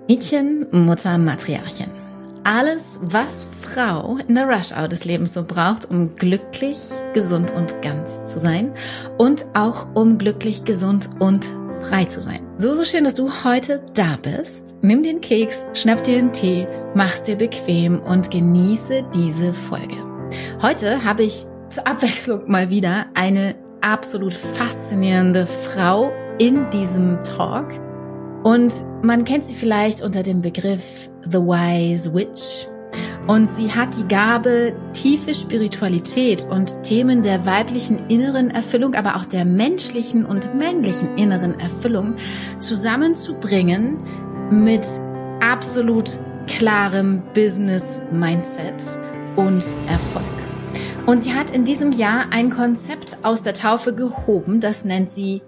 Mädchen, Mutter, Matriarchin. Alles, was Frau in der Rush-Hour des Lebens so braucht, um glücklich, gesund und ganz zu sein und auch um glücklich, gesund und frei zu sein. So schön, dass du heute da bist. Nimm den Keks, schnapp dir einen Tee, mach's dir bequem und genieße diese Folge. Heute habe ich zur Abwechslung mal wieder eine absolut faszinierende Frau in diesem Talk. Und man kennt sie vielleicht unter dem Begriff The Wise Witch. Und sie hat die Gabe, tiefe Spiritualität und Themen der weiblichen inneren Erfüllung, aber auch der menschlichen und männlichen inneren Erfüllung zusammenzubringen mit absolut klarem Business-Mindset und Erfolg. Und sie hat in diesem Jahr ein Konzept aus der Taufe gehoben, das nennt sie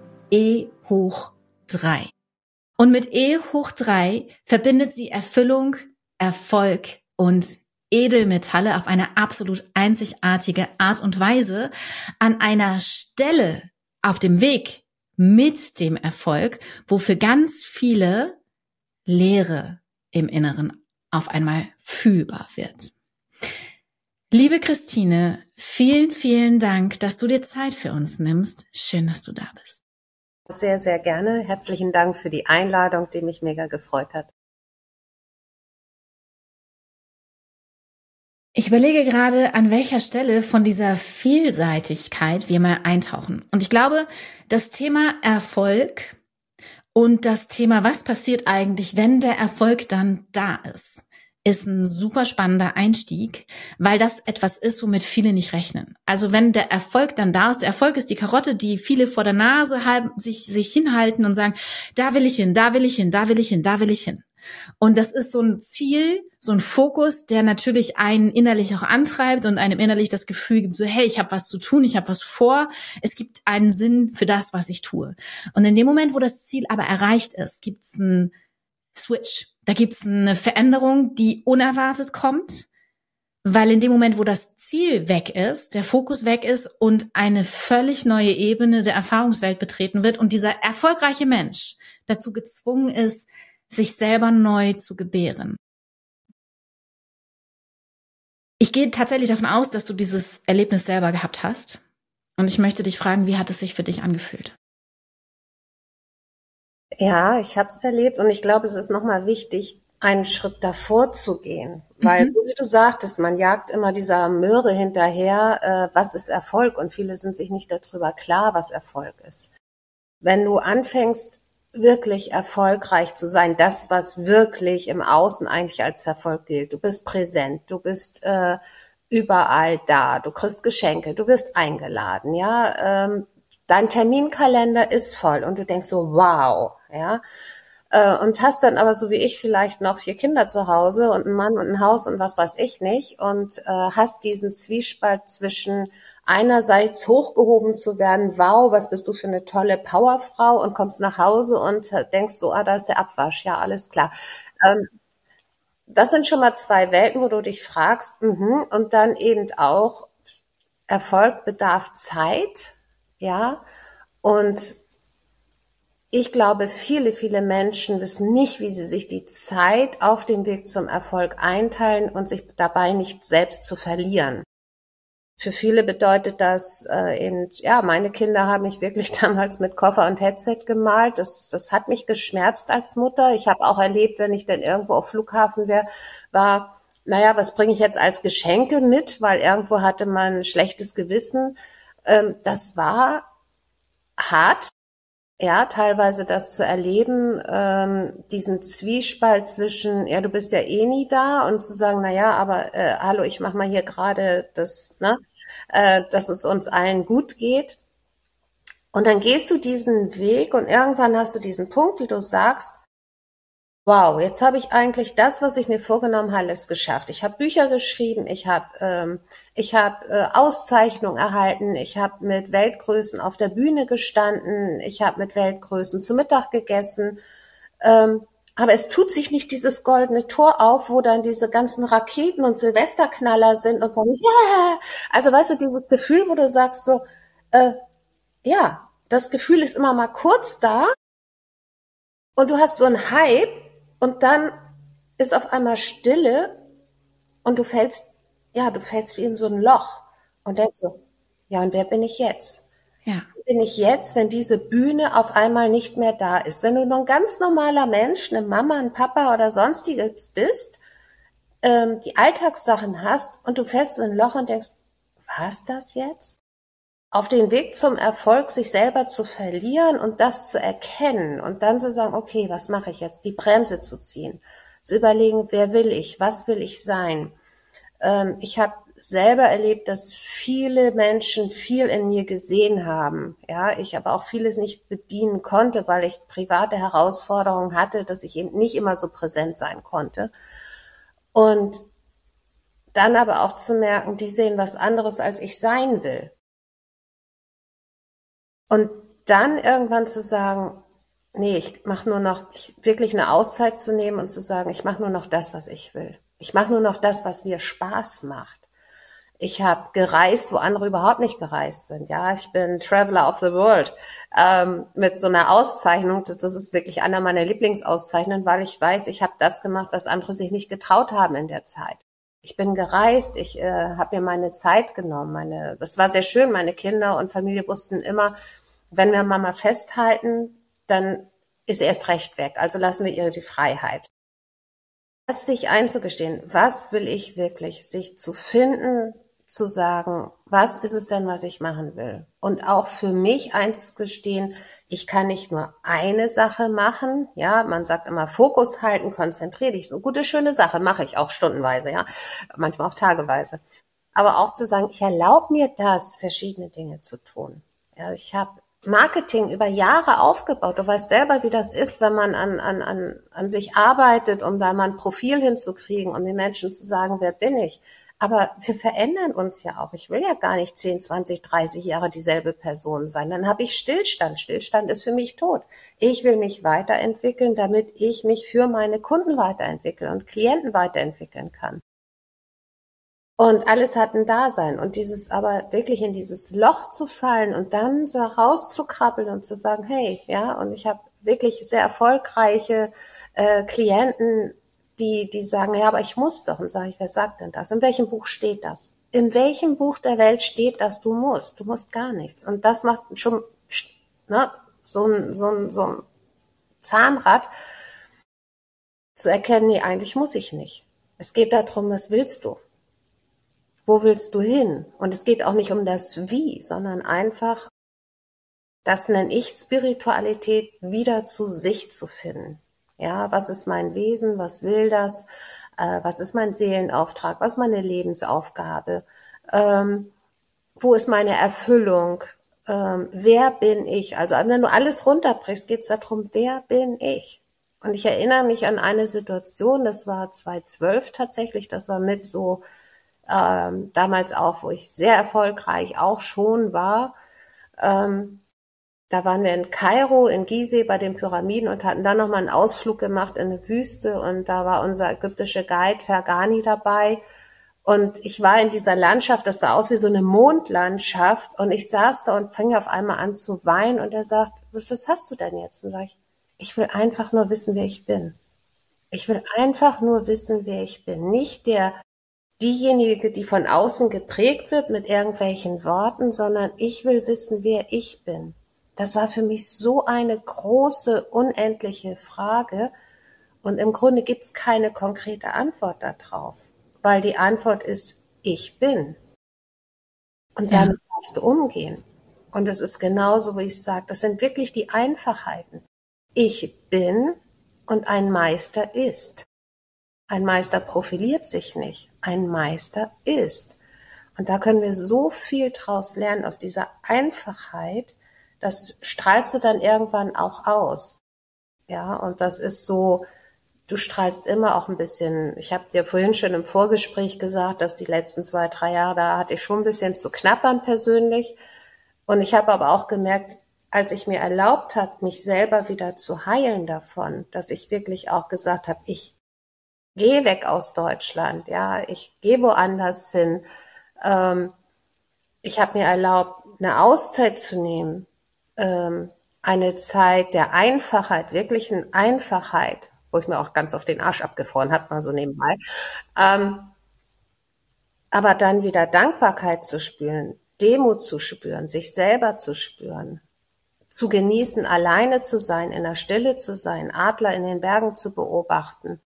E⁻3. Und mit E⁻3 verbindet sie Erfüllung, Erfolg und Edelmetalle auf eine absolut einzigartige Art und Weise an einer Stelle auf dem Weg mit dem Erfolg, wo für ganz viele Leere im Inneren auf einmal fühlbar wird. Liebe Christine, vielen, vielen Dank, dass du dir Zeit für uns nimmst. Schön, dass du da bist. Sehr, sehr gerne. Herzlichen Dank für die Einladung, die mich mega gefreut hat. Ich überlege gerade, an welcher Stelle von dieser Vielseitigkeit wir mal eintauchen. Und ich glaube, das Thema Erfolg und das Thema, was passiert eigentlich, wenn der Erfolg dann da ist ein super spannender Einstieg, weil das etwas ist, womit viele nicht rechnen. Also wenn der Erfolg dann da ist, der Erfolg ist die Karotte, die viele vor der Nase halten, sich hinhalten und sagen, da will ich hin, da will ich hin, da will ich hin, da will ich hin. Und das ist so ein Ziel, so ein Fokus, der natürlich einen innerlich auch antreibt und einem innerlich das Gefühl gibt, so hey, ich habe was zu tun, ich habe was vor, es gibt einen Sinn für das, was ich tue. Und in dem Moment, wo das Ziel aber erreicht ist, gibt es einen Switch. Da gibt es eine Veränderung, die unerwartet kommt, weil in dem Moment, wo das Ziel weg ist, der Fokus weg ist und eine völlig neue Ebene der Erfahrungswelt betreten wird und dieser erfolgreiche Mensch dazu gezwungen ist, sich selber neu zu gebären. Ich gehe tatsächlich davon aus, dass du dieses Erlebnis selber gehabt hast. Und ich möchte dich fragen, wie hat es sich für dich angefühlt? Ja, ich habe es erlebt und ich glaube, es ist nochmal wichtig, einen Schritt davor zu gehen. Weil, so wie du sagtest, man jagt immer dieser Möhre hinterher, was ist Erfolg? Und viele sind sich nicht darüber klar, was Erfolg ist. Wenn du anfängst, wirklich erfolgreich zu sein, das, was wirklich im Außen eigentlich als Erfolg gilt. Du bist präsent, du bist überall da, du kriegst Geschenke, du wirst eingeladen, ja. Dein Terminkalender ist voll und du denkst so, wow, ja. Und hast dann aber so wie ich vielleicht noch 4 Kinder zu Hause und einen Mann und ein Haus und was weiß ich nicht und hast diesen Zwiespalt zwischen einerseits hochgehoben zu werden, wow, was bist du für eine tolle Powerfrau und kommst nach Hause und denkst so, da ist der Abwasch, ja, alles klar. Das sind schon mal 2 Welten, wo du dich fragst, und dann eben auch, Erfolg bedarf Zeit, ja, und ich glaube, viele, viele Menschen wissen nicht, wie sie sich die Zeit auf dem Weg zum Erfolg einteilen und sich dabei nicht selbst zu verlieren. Für viele bedeutet das meine Kinder haben mich wirklich damals mit Koffer und Headset gemalt. Das hat mich geschmerzt als Mutter. Ich habe auch erlebt, wenn ich dann irgendwo auf Flughafen war, was bringe ich jetzt als Geschenke mit? Weil irgendwo hatte man ein schlechtes Gewissen. Das war hart. Ja, teilweise das zu erleben, diesen Zwiespalt zwischen, ja, du bist ja eh nie da und zu sagen, aber hallo, ich mache mal hier gerade das, dass es uns allen gut geht. Und dann gehst du diesen Weg und irgendwann hast du diesen Punkt, wie du sagst, wow, jetzt habe ich eigentlich das, was ich mir vorgenommen habe, alles geschafft. Ich habe Bücher geschrieben, ich habe Auszeichnungen erhalten, ich habe mit Weltgrößen auf der Bühne gestanden, ich habe mit Weltgrößen zu Mittag gegessen. Aber es tut sich nicht dieses goldene Tor auf, wo dann diese ganzen Raketen und Silvesterknaller sind und sagen, yeah! Also weißt du, dieses Gefühl, wo du sagst so, das Gefühl ist immer mal kurz da und du hast so einen Hype, Und dann ist auf einmal Stille und du fällst wie in so ein Loch und denkst so, ja, und wer bin ich jetzt? Ja. Bin ich jetzt, wenn diese Bühne auf einmal nicht mehr da ist? Wenn du nur ein ganz normaler Mensch, eine Mama, ein Papa oder sonstiges bist, die Alltagssachen hast und du fällst so in ein Loch und denkst, war's das jetzt? Auf den Weg zum Erfolg, sich selber zu verlieren und das zu erkennen und dann zu sagen, okay, was mache ich jetzt? Die Bremse zu ziehen, zu überlegen, wer will ich, was will ich sein? Ich habe selber erlebt, dass viele Menschen viel in mir gesehen haben. Ja, ich aber auch vieles nicht bedienen konnte, weil ich private Herausforderungen hatte, dass ich eben nicht immer so präsent sein konnte. Und dann aber auch zu merken, die sehen was anderes, als ich sein will. Und dann irgendwann zu sagen, nee, ich mache nur noch, wirklich eine Auszeit zu nehmen und zu sagen, ich mache nur noch das, was ich will. Ich mache nur noch das, was mir Spaß macht. Ich habe gereist, wo andere überhaupt nicht gereist sind. Ja, ich bin Traveler of the World mit so einer Auszeichnung. Das ist wirklich einer meiner Lieblingsauszeichnungen, weil ich weiß, ich habe das gemacht, was andere sich nicht getraut haben in der Zeit. Ich bin gereist, ich habe mir meine Zeit genommen. Das war sehr schön. Meine Kinder und Familie wussten immer, wenn wir Mama festhalten, dann ist erst recht weg. Also lassen wir ihr die Freiheit. Das sich einzugestehen, was will ich wirklich, sich zu finden, zu sagen, was ist es denn, was ich machen will? Und auch für mich einzugestehen, ich kann nicht nur eine Sache machen, ja, man sagt immer Fokus halten, konzentriere dich, so eine gute, schöne Sache, mache ich auch stundenweise, ja, manchmal auch tageweise. Aber auch zu sagen, ich erlaube mir das, verschiedene Dinge zu tun. Ja, ich habe Marketing über Jahre aufgebaut. Du weißt selber, wie das ist, wenn man an sich arbeitet, um da mal ein Profil hinzukriegen, um den Menschen zu sagen, wer bin ich? Aber wir verändern uns ja auch. Ich will ja gar nicht 10, 20, 30 Jahre dieselbe Person sein. Dann habe ich Stillstand. Stillstand ist für mich tot. Ich will mich weiterentwickeln, damit ich mich für meine Kunden weiterentwickle und Klienten weiterentwickeln kann. Und alles hat ein Dasein. Und dieses aber wirklich in dieses Loch zu fallen und dann so rauszukrabbeln und zu sagen, hey, ja, und ich habe wirklich sehr erfolgreiche Klienten, die sagen, ja, aber ich muss doch. Und sage ich, wer sagt denn das? In welchem Buch steht das? In welchem Buch der Welt steht, dass du musst? Du musst gar nichts. Und das macht schon so ein Zahnrad zu erkennen, nee, eigentlich muss ich nicht. Es geht darum, was willst du? Wo willst du hin? Und es geht auch nicht um das Wie, sondern einfach, das nenne ich Spiritualität, wieder zu sich zu finden. Ja, was ist mein Wesen? Was will das? Was ist mein Seelenauftrag? Was ist meine Lebensaufgabe? Wo ist meine Erfüllung? Wer bin ich? Also wenn du alles runterbrichst, geht es darum, wer bin ich? Und ich erinnere mich an eine Situation, das war 2012 tatsächlich, das war mit so damals auch, wo ich sehr erfolgreich auch schon war. Da waren wir in Kairo, in Gizeh bei den Pyramiden und hatten dann nochmal einen Ausflug gemacht in eine Wüste und da war unser ägyptischer Guide Fergani dabei und ich war in dieser Landschaft, das sah aus wie so eine Mondlandschaft und ich saß da und fing auf einmal an zu weinen und er sagt, was hast du denn jetzt? Und sag ich will einfach nur wissen, wer ich bin. Ich will einfach nur wissen, wer ich bin. Nicht diejenige, die von außen geprägt wird mit irgendwelchen Worten, sondern ich will wissen, wer ich bin. Das war für mich so eine große, unendliche Frage. Und im Grunde gibt es keine konkrete Antwort darauf, weil die Antwort ist, ich bin. Und damit darfst du umgehen. Und es ist genauso, wie ich sage, das sind wirklich die Einfachheiten. Ich bin und ein Meister ist. Ein Meister profiliert sich nicht. Ein Meister ist. Und da können wir so viel draus lernen aus dieser Einfachheit. Das strahlst du dann irgendwann auch aus. Ja, und das ist so, du strahlst immer auch ein bisschen. Ich habe dir vorhin schon im Vorgespräch gesagt, dass die letzten 2, 3 Jahre, da hatte ich schon ein bisschen zu knabbern persönlich. Und ich habe aber auch gemerkt, als ich mir erlaubt habe, mich selber wieder zu heilen davon, dass ich wirklich auch gesagt habe, ich gehe weg aus Deutschland, ja, ich gehe woanders hin. Ich habe mir erlaubt, eine Auszeit zu nehmen, eine Zeit der Einfachheit, wirklichen Einfachheit, wo ich mir auch ganz auf den Arsch abgefroren habe, mal so nebenbei. Ähm, aber dann wieder Dankbarkeit zu spüren, Demut zu spüren, sich selber zu spüren, zu genießen, alleine zu sein, in der Stille zu sein, Adler in den Bergen zu beobachten,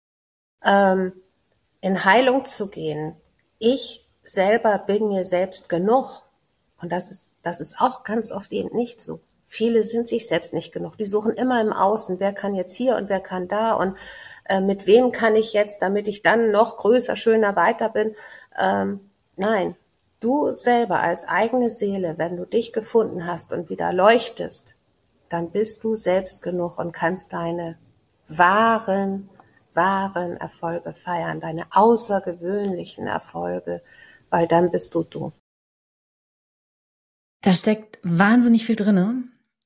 in Heilung zu gehen. Ich selber bin mir selbst genug. Und das ist auch ganz oft eben nicht so. Viele sind sich selbst nicht genug. Die suchen immer im Außen, wer kann jetzt hier und wer kann da und mit wem kann ich jetzt, damit ich dann noch größer, schöner, weiter bin. Nein, du selber als eigene Seele, wenn du dich gefunden hast und wieder leuchtest, dann bist du selbst genug und kannst deine wahren Erfolge feiern, deine außergewöhnlichen Erfolge, weil dann bist du. Da steckt wahnsinnig viel drinne.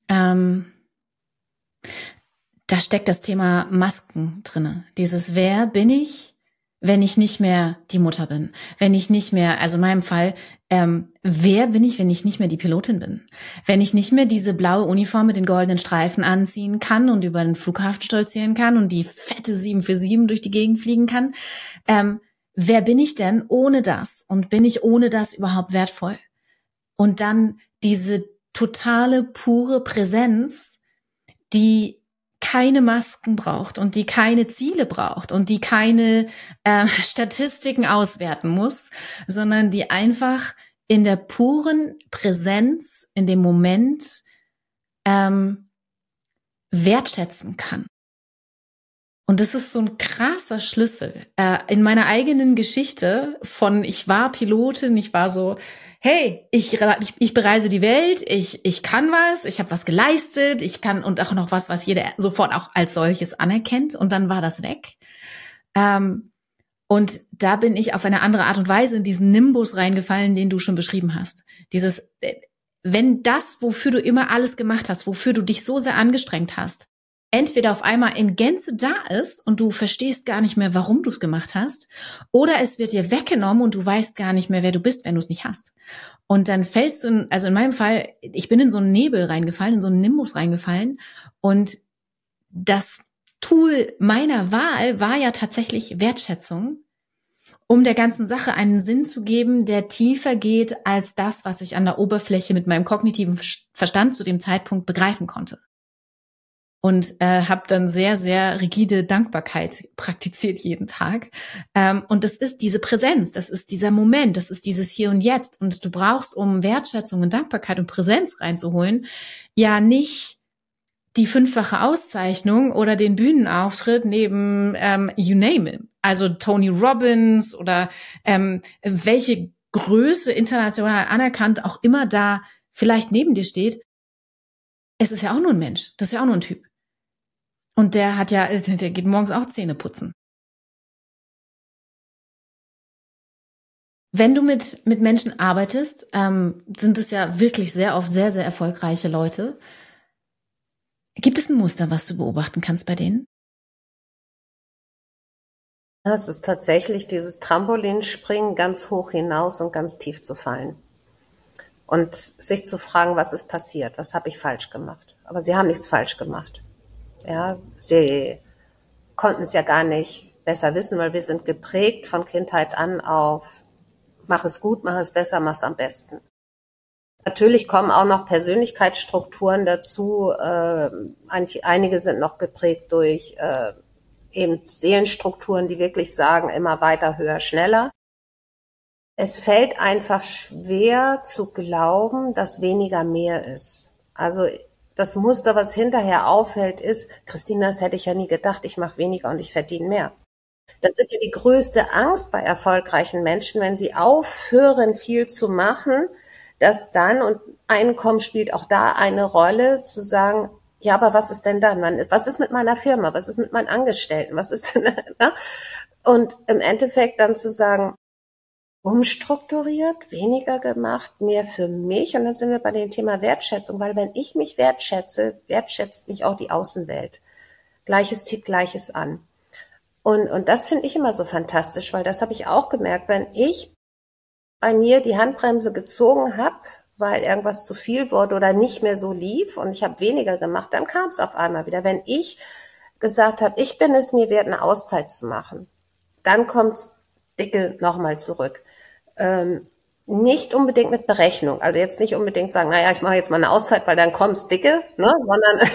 Da steckt das Thema Masken drinne. Dieses Wer bin ich, wenn ich nicht mehr die Mutter bin? Wenn ich nicht mehr, also in meinem Fall, wer bin ich, wenn ich nicht mehr die Pilotin bin? Wenn ich nicht mehr diese blaue Uniform mit den goldenen Streifen anziehen kann und über den Flughafen stolzieren kann und die fette 747 durch die Gegend fliegen kann? Wer bin ich denn ohne das? Und bin ich ohne das überhaupt wertvoll? Und dann diese totale, pure Präsenz, die keine Masken braucht und die keine Ziele braucht und die keine Statistiken auswerten muss, sondern die einfach in der puren Präsenz, in dem Moment wertschätzen kann. Und das ist so ein krasser Schlüssel. In meiner eigenen Geschichte von ich war Pilotin, ich war so, hey, ich bereise die Welt, ich kann was, ich habe was geleistet, ich kann und auch noch was jeder sofort auch als solches anerkennt und dann war das weg. Und da bin ich auf eine andere Art und Weise in diesen Nimbus reingefallen, den du schon beschrieben hast. Dieses, wenn das, wofür du immer alles gemacht hast, wofür du dich so sehr angestrengt hast, entweder auf einmal in Gänze da ist und du verstehst gar nicht mehr, warum du es gemacht hast, oder es wird dir weggenommen und du weißt gar nicht mehr, wer du bist, wenn du es nicht hast. Und dann fällst du, also in meinem Fall, ich bin in so einen Nebel reingefallen, in so einen Nimbus reingefallen und das Tool meiner Wahl war ja tatsächlich Wertschätzung, um der ganzen Sache einen Sinn zu geben, der tiefer geht als das, was ich an der Oberfläche mit meinem kognitiven Verstand zu dem Zeitpunkt begreifen konnte. Und habe dann sehr, sehr rigide Dankbarkeit praktiziert jeden Tag. Und das ist diese Präsenz, das ist dieser Moment, das ist dieses Hier und Jetzt. Und du brauchst, um Wertschätzung und Dankbarkeit und Präsenz reinzuholen, ja nicht die 5-fache Auszeichnung oder den Bühnenauftritt neben you name it. Also Tony Robbins oder welche Größe international anerkannt auch immer da vielleicht neben dir steht. Es ist ja auch nur ein Mensch, das ist ja auch nur ein Typ. Und der geht morgens auch Zähne putzen. Wenn du mit Menschen arbeitest, sind es ja wirklich sehr oft sehr, sehr erfolgreiche Leute. Gibt es ein Muster, was du beobachten kannst bei denen? Es ist tatsächlich dieses Trampolinspringen, ganz hoch hinaus und ganz tief zu fallen. Und sich zu fragen, was ist passiert, was habe ich falsch gemacht. Aber sie haben nichts falsch gemacht. Ja, sie konnten es ja gar nicht besser wissen, weil wir sind geprägt von Kindheit an auf mach es gut, mach es besser, mach es am besten. Natürlich kommen auch noch Persönlichkeitsstrukturen dazu. Einige sind noch geprägt durch eben Seelenstrukturen, die wirklich sagen, immer weiter, höher, schneller. Es fällt einfach schwer zu glauben, dass weniger mehr ist. Also das Muster, was hinterher auffällt, ist, Christina, das hätte ich ja nie gedacht, ich mache weniger und ich verdiene mehr. Das ist ja die größte Angst bei erfolgreichen Menschen, wenn sie aufhören, viel zu machen, dass dann, und Einkommen spielt auch da eine Rolle, zu sagen, ja, aber was ist denn dann? Was ist mit meiner Firma? Was ist mit meinen Angestellten? Was ist denn, ne? Und im Endeffekt dann zu sagen, umstrukturiert, weniger gemacht, mehr für mich. Und dann sind wir bei dem Thema Wertschätzung, weil wenn ich mich wertschätze, wertschätzt mich auch die Außenwelt. Gleiches zieht Gleiches an. Und das finde ich immer so fantastisch, weil das habe ich auch gemerkt, wenn ich bei mir die Handbremse gezogen habe, weil irgendwas zu viel wurde oder nicht mehr so lief und ich habe weniger gemacht, dann kam es auf einmal wieder. Wenn ich gesagt habe, ich bin es mir wert, eine Auszeit zu machen, dann kommt Dicke nochmal zurück. Nicht unbedingt mit Berechnung, also jetzt nicht unbedingt sagen, naja, ich mache jetzt mal eine Auszeit, weil dann kommt's Dicke, ne, sondern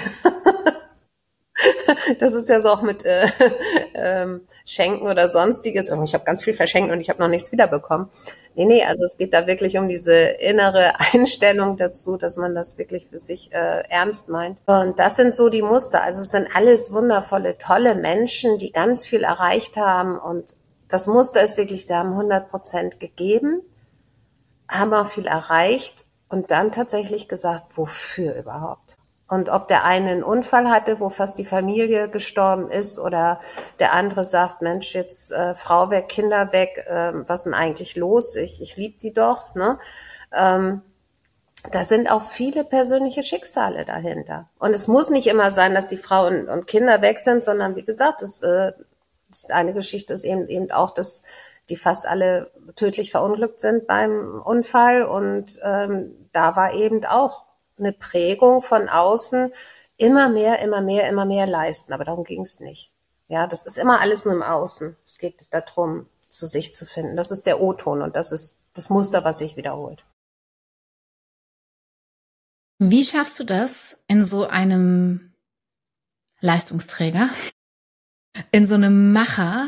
das ist ja so auch mit Schenken oder Sonstiges. Ich habe ganz viel verschenkt und ich habe noch nichts wiederbekommen. Nee, also es geht da wirklich um diese innere Einstellung dazu, dass man das wirklich für sich ernst meint. Und das sind so die Muster. Also es sind alles wundervolle, tolle Menschen, die ganz viel erreicht haben. Und das Muster ist wirklich, sie haben 100% gegeben, haben auch viel erreicht und dann tatsächlich gesagt, wofür überhaupt? Und ob der eine einen Unfall hatte, wo fast die Familie gestorben ist, oder der andere sagt, Mensch, jetzt Frau weg, Kinder weg, was ist denn eigentlich los? Ich liebe die doch. Ne? Da sind auch viele persönliche Schicksale dahinter. Und es muss nicht immer sein, dass die Frau und Kinder weg sind, sondern wie gesagt, das eine Geschichte ist eben auch, dass die fast alle tödlich verunglückt sind beim Unfall. Und da war eben auch eine Prägung von außen, immer mehr leisten. Aber darum ging es nicht. Ja, das ist immer alles nur im Außen. Es geht darum, zu sich zu finden. Das ist der O-Ton und das ist das Muster, was sich wiederholt. Wie schaffst du das in so einem Leistungsträger, in so einem Macher,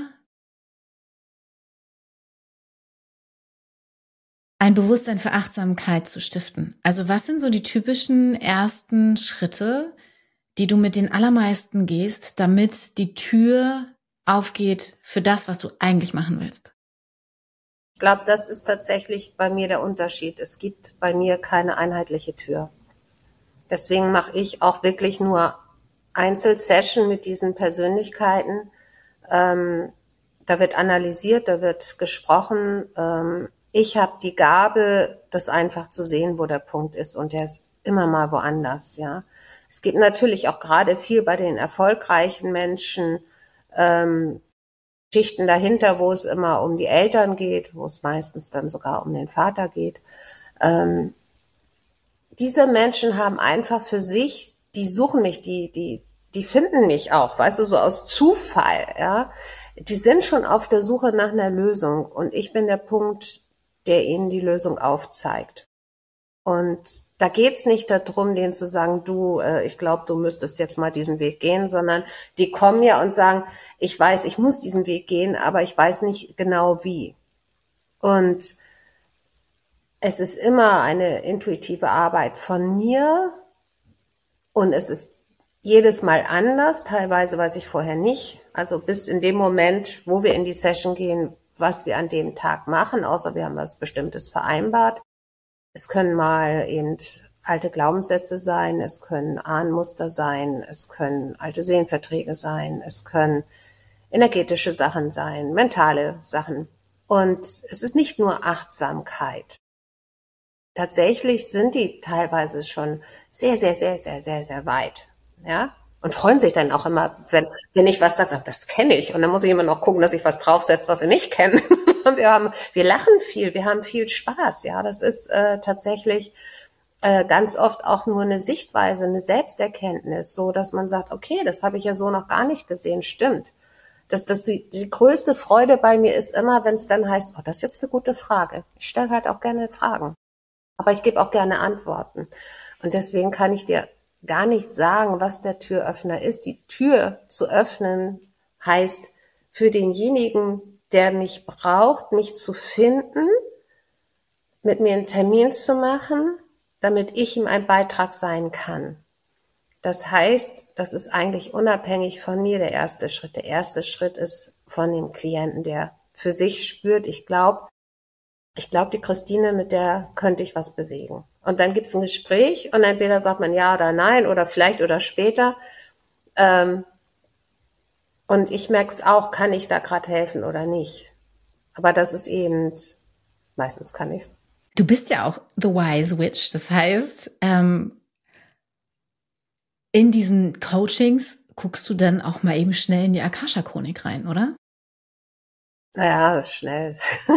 ein Bewusstsein für Achtsamkeit zu stiften? Also was sind so die typischen ersten Schritte, die du mit den allermeisten gehst, damit die Tür aufgeht für das, was du eigentlich machen willst? Ich glaube, das ist tatsächlich bei mir der Unterschied. Es gibt bei mir keine einheitliche Tür. Deswegen mache ich auch wirklich nur Einzelsession mit diesen Persönlichkeiten. Da wird analysiert, da wird gesprochen. Ich habe die Gabe, das einfach zu sehen, wo der Punkt ist, und der ist immer mal woanders. Ja, es gibt natürlich auch gerade viel bei den erfolgreichen Menschen Schichten dahinter, wo es immer um die Eltern geht, wo es meistens dann sogar um den Vater geht. Diese Menschen haben einfach für sich, die suchen mich, die finden mich auch, weißt du, so aus Zufall, ja. Die sind schon auf der Suche nach einer Lösung und ich bin der Punkt, der ihnen die Lösung aufzeigt. Und da geht's nicht darum, denen zu sagen, du, ich glaube, du müsstest jetzt mal diesen Weg gehen, sondern die kommen ja und sagen, ich weiß, ich muss diesen Weg gehen, aber ich weiß nicht genau wie. Und es ist immer eine intuitive Arbeit von mir und es ist jedes Mal anders. Teilweise weiß ich vorher nicht. Also bis in dem Moment, wo wir in die Session gehen, was wir an dem Tag machen, außer wir haben was Bestimmtes vereinbart. Es können mal eben alte Glaubenssätze sein, es können Ahnenmuster sein, es können alte Seelenverträge sein, es können energetische Sachen sein, mentale Sachen. Und es ist nicht nur Achtsamkeit. Tatsächlich sind die teilweise schon sehr weit, ja, und freuen sich dann auch immer, wenn ich was sage, das kenne ich, und dann muss ich immer noch gucken, dass ich was draufsetze, was sie nicht kennen. Und wir lachen viel, wir haben viel Spaß, ja, das ist tatsächlich ganz oft auch nur eine Sichtweise, eine Selbsterkenntnis, so dass man sagt, okay, das habe ich ja so noch gar nicht gesehen, stimmt. Die größte Freude bei mir ist immer, wenn es dann heißt, oh, das ist jetzt eine gute Frage. Ich stelle halt auch gerne Fragen. Aber ich gebe auch gerne Antworten. Und deswegen kann ich dir gar nicht sagen, was der Türöffner ist. Die Tür zu öffnen heißt für denjenigen, der mich braucht, mich zu finden, mit mir einen Termin zu machen, damit ich ihm ein Beitrag sein kann. Das heißt, das ist eigentlich unabhängig von mir der erste Schritt. Der erste Schritt ist von dem Klienten, der für sich spürt, ich glaube, die Christine, mit der könnte ich was bewegen. Und dann gibt's ein Gespräch und entweder sagt man ja oder nein oder vielleicht oder später. Und ich merke es auch, kann ich da gerade helfen oder nicht. Aber das ist eben, meistens kann ich's. Du bist ja auch the wise witch. Das heißt, in diesen Coachings guckst du dann auch mal eben schnell in die Akasha-Chronik rein, oder? Naja, das ist schnell.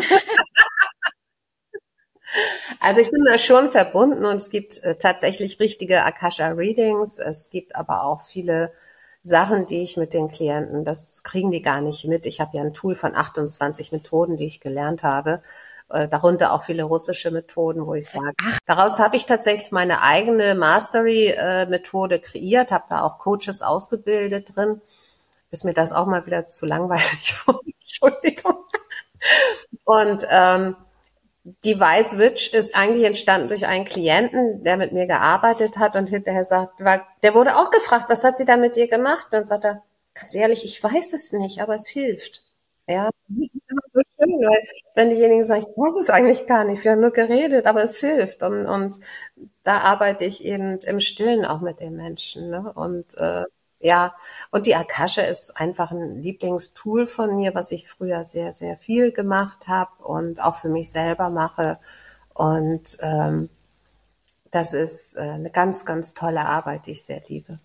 Also ich bin da schon verbunden und es gibt tatsächlich richtige Akasha-Readings. Es gibt aber auch viele Sachen, die ich mit den Klienten, das kriegen die gar nicht mit. Ich habe ja ein Tool von 28 Methoden, die ich gelernt habe, darunter auch viele russische Methoden, wo ich sage, daraus habe ich tatsächlich meine eigene Mastery-Methode kreiert, habe da auch Coaches ausgebildet drin, bis mir das auch mal wieder zu langweilig wurde. Entschuldigung. Und die Wise Witch ist eigentlich entstanden durch einen Klienten, der mit mir gearbeitet hat und hinterher sagt, weil der wurde auch gefragt, was hat sie da mit dir gemacht? Und dann sagt er, ganz ehrlich, ich weiß es nicht, aber es hilft. Ja, das ist immer so schön, weil wenn diejenigen sagen, ich weiß es eigentlich gar nicht, wir haben nur geredet, aber es hilft. Und da arbeite ich eben im Stillen auch mit den Menschen. Ne? Und ja, und die Akasha ist einfach ein Lieblingstool von mir, was ich früher sehr, sehr viel gemacht habe und auch für mich selber mache. Und das ist eine ganz, ganz tolle Arbeit, die ich sehr liebe.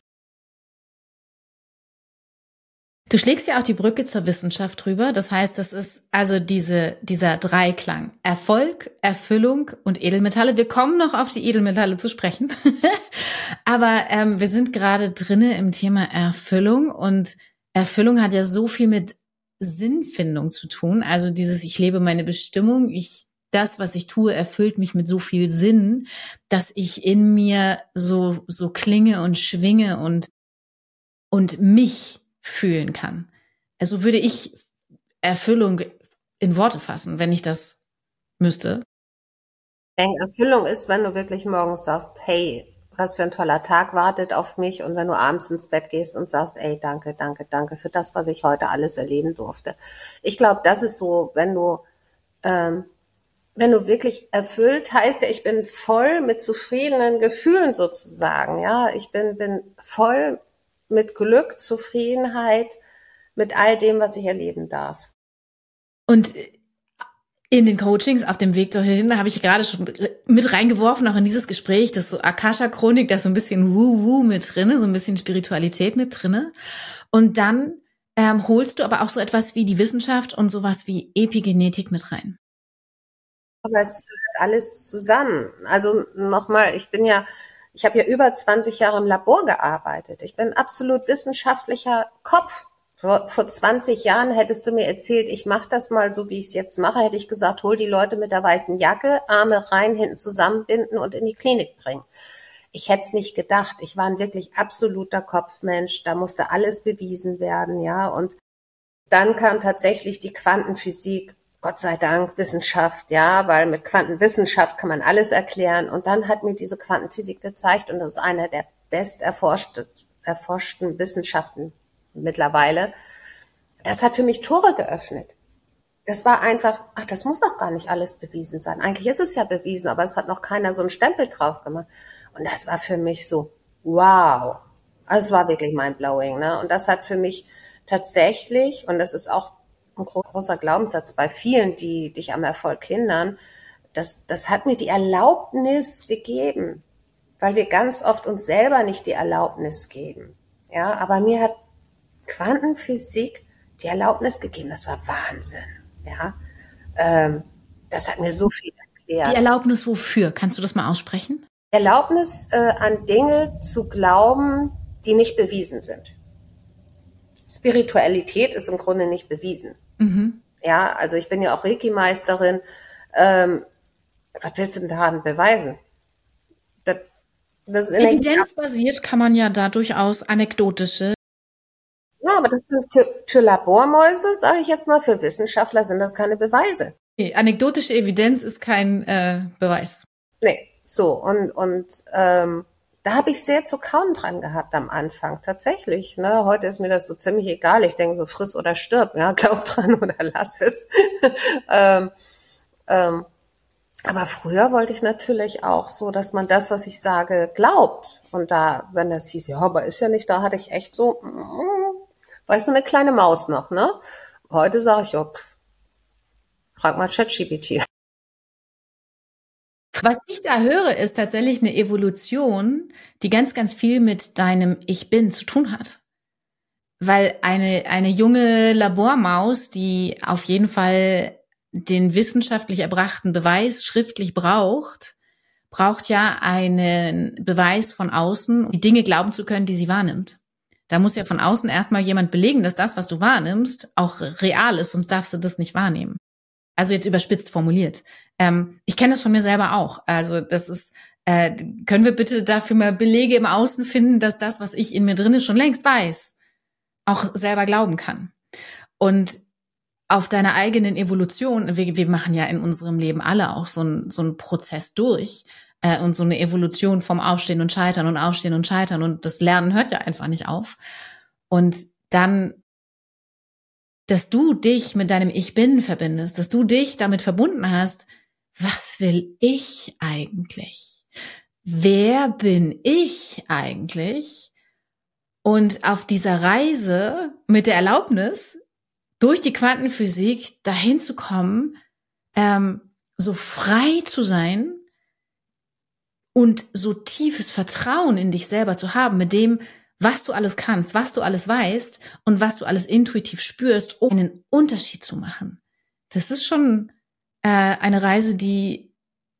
Du schlägst ja auch die Brücke zur Wissenschaft drüber. Das heißt, das ist also dieser Dreiklang. Erfolg, Erfüllung und Edelmetalle. Wir kommen noch auf die Edelmetalle zu sprechen. Aber wir sind gerade drinne im Thema Erfüllung. Und Erfüllung hat ja so viel mit Sinnfindung zu tun. Also ich lebe meine Bestimmung. Das, was ich tue, erfüllt mich mit so viel Sinn, dass ich in mir so klinge und schwinge und mich fühlen kann. Also würde ich Erfüllung in Worte fassen, wenn ich das müsste. Ich denke, Erfüllung ist, wenn du wirklich morgens sagst, hey, was für ein toller Tag wartet auf mich, und wenn du abends ins Bett gehst und sagst, ey, danke, danke, danke für das, was ich heute alles erleben durfte. Ich glaube, das ist so, wenn du wirklich erfüllt, heißt ja, ich bin voll mit zufriedenen Gefühlen sozusagen, ja. Ich bin voll mit Glück, Zufriedenheit, mit all dem, was ich erleben darf. Und in den Coachings auf dem Weg dahin, da habe ich gerade schon mit reingeworfen, auch in dieses Gespräch, das so Akasha-Chronik, da ist so ein bisschen Woo-Woo mit drinne, so ein bisschen Spiritualität mit drinne. Und dann holst du aber auch so etwas wie die Wissenschaft und sowas wie Epigenetik mit rein. Aber es gehört alles zusammen. Also nochmal, ich habe ja über 20 Jahre im Labor gearbeitet. Ich bin ein absolut wissenschaftlicher Kopf. Vor 20 Jahren hättest du mir erzählt, ich mache das mal so, wie ich es jetzt mache, hätte ich gesagt, hol die Leute mit der weißen Jacke, Arme rein, hinten zusammenbinden und in die Klinik bringen. Ich hätte es nicht gedacht. Ich war ein wirklich absoluter Kopfmensch. Da musste alles bewiesen werden, ja. Und dann kam tatsächlich die Quantenphysik. Gott sei Dank Wissenschaft, ja, weil mit Quantenwissenschaft kann man alles erklären. Und dann hat mir diese Quantenphysik gezeigt, und das ist eine der best erforschten Wissenschaften mittlerweile. Das hat für mich Tore geöffnet. Das war einfach, das muss noch gar nicht alles bewiesen sein. Eigentlich ist es ja bewiesen, aber es hat noch keiner so einen Stempel drauf gemacht. Und das war für mich so, wow. Also es war wirklich mindblowing, ne? Und das hat für mich tatsächlich, und das ist auch ein großer Glaubenssatz bei vielen, die dich am Erfolg hindern, das hat mir die Erlaubnis gegeben, weil wir ganz oft uns selber nicht die Erlaubnis geben. Ja, aber mir hat Quantenphysik die Erlaubnis gegeben. Das war Wahnsinn. Ja, das hat mir so viel erklärt. Die Erlaubnis wofür? Kannst du das mal aussprechen? Erlaubnis, an Dinge zu glauben, die nicht bewiesen sind. Spiritualität ist im Grunde nicht bewiesen. Mhm. Ja, also ich bin ja auch Reiki-Meisterin. Was willst du denn daran beweisen? Das ist evidenzbasiert kann man ja da durchaus anekdotische. Ja, aber das sind für Labormäuse, sage ich jetzt mal, für Wissenschaftler sind das keine Beweise. Nee, anekdotische Evidenz ist kein Beweis. Nee, so und da habe ich sehr zu kauen dran gehabt am Anfang, tatsächlich. Ne? Heute ist mir das so ziemlich egal. Ich denke so, friss oder stirb, ja, glaub dran oder lass es. Aber früher wollte ich natürlich auch so, dass man das, was ich sage, glaubt. Und da, wenn das hieß, ja, aber ist ja nicht, da hatte ich echt so, weißt du, eine kleine Maus noch, ne? Heute sage ich, ja, frag mal ChatGPT. Was ich da höre, ist tatsächlich eine Evolution, die ganz, ganz viel mit deinem Ich Bin zu tun hat. Weil eine junge Labormaus, die auf jeden Fall den wissenschaftlich erbrachten Beweis schriftlich braucht ja einen Beweis von außen, um die Dinge glauben zu können, die sie wahrnimmt. Da muss ja von außen erstmal jemand belegen, dass das, was du wahrnimmst, auch real ist, sonst darfst du das nicht wahrnehmen. Also jetzt überspitzt formuliert. Ich kenne das von mir selber auch. Also das ist, können wir bitte dafür mal Belege im Außen finden, dass das, was ich in mir drinne schon längst weiß, auch selber glauben kann. Und auf deiner eigenen Evolution, wir machen ja in unserem Leben alle auch so einen Prozess durch und so eine Evolution vom Aufstehen und Scheitern und Aufstehen und Scheitern und das Lernen hört ja einfach nicht auf. Und dann, dass du dich mit deinem Ich Bin verbindest, dass du dich damit verbunden hast, was will ich eigentlich? Wer bin ich eigentlich? Und auf dieser Reise mit der Erlaubnis, durch die Quantenphysik dahin zu kommen, so frei zu sein und so tiefes Vertrauen in dich selber zu haben, mit dem, was du alles kannst, was du alles weißt und was du alles intuitiv spürst, um einen Unterschied zu machen. Das ist schon eine Reise, die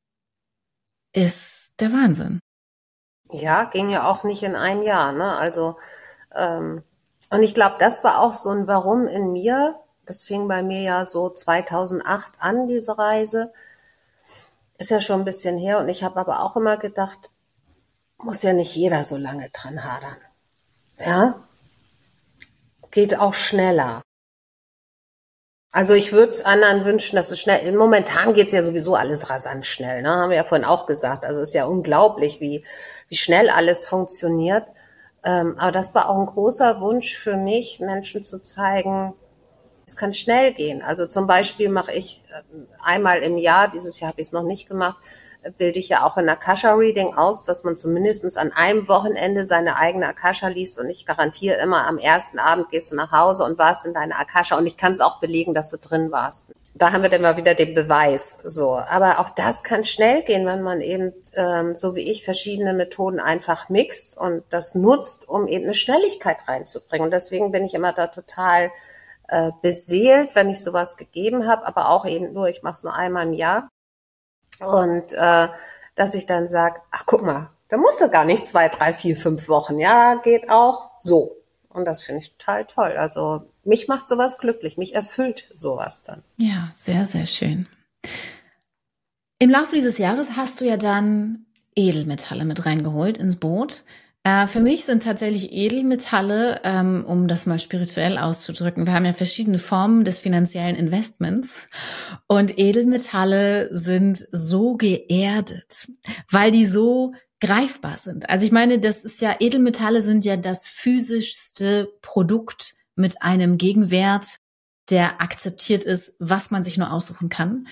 ist der Wahnsinn. Ja, ging ja auch nicht in einem Jahr, ne? Also, und ich glaube, das war auch so ein Warum in mir. Das fing bei mir ja so 2008 an, diese Reise. Ist ja schon ein bisschen her. Und ich habe aber auch immer gedacht, muss ja nicht jeder so lange dran hadern. Ja, geht auch schneller. Also ich würde es anderen wünschen, dass es schnell, momentan geht's ja sowieso alles rasant schnell, ne? Haben wir ja vorhin auch gesagt. Also es ist ja unglaublich, wie schnell alles funktioniert. Aber das war auch ein großer Wunsch für mich, Menschen zu zeigen, es kann schnell gehen. Also zum Beispiel mache ich einmal im Jahr, dieses Jahr habe ich es noch nicht gemacht, bilde ich ja auch ein Akasha-Reading aus, dass man zumindest an einem Wochenende seine eigene Akasha liest. Und ich garantiere immer, am ersten Abend gehst du nach Hause und warst in deiner Akasha. Und ich kann es auch belegen, dass du drin warst. Da haben wir dann mal wieder den Beweis. So, aber auch das kann schnell gehen, wenn man eben, so wie ich, verschiedene Methoden einfach mixt und das nutzt, um eben eine Schnelligkeit reinzubringen. Und deswegen bin ich immer da total beseelt, wenn ich sowas gegeben habe, aber auch eben nur, ich mache es nur einmal im Jahr. Und dass ich dann sage, ach guck mal, da musst du gar nicht 2, 3, 4, 5 Wochen. Ja, geht auch so. Und das finde ich total toll. Also mich macht sowas glücklich, mich erfüllt sowas dann. Ja, sehr, sehr schön. Im Laufe dieses Jahres hast du ja dann Edelmetalle mit reingeholt ins Boot. Für mich sind tatsächlich Edelmetalle, um das mal spirituell auszudrücken, wir haben ja verschiedene Formen des finanziellen Investments und Edelmetalle sind so geerdet, weil die so greifbar sind. Also ich meine, das ist ja, Edelmetalle sind ja das physischste Produkt mit einem Gegenwert, der akzeptiert ist, was man sich nur aussuchen kann.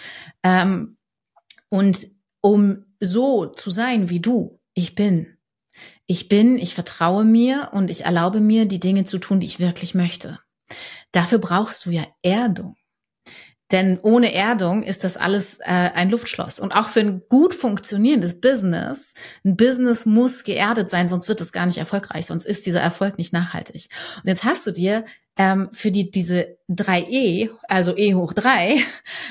Und um so zu sein wie du, ich vertraue mir und ich erlaube mir, die Dinge zu tun, die ich wirklich möchte. Dafür brauchst du ja Erdung. Denn ohne Erdung ist das alles ein Luftschloss. Und auch für ein gut funktionierendes Business, ein Business muss geerdet sein, sonst wird es gar nicht erfolgreich, sonst ist dieser Erfolg nicht nachhaltig. Und jetzt hast du dir für diese 3E, also E hoch 3,